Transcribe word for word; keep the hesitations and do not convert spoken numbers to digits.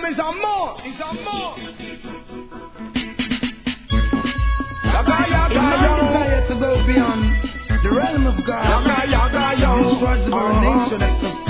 is a more. It's a more. It's desire to go beyond the realm of God towards the very nation of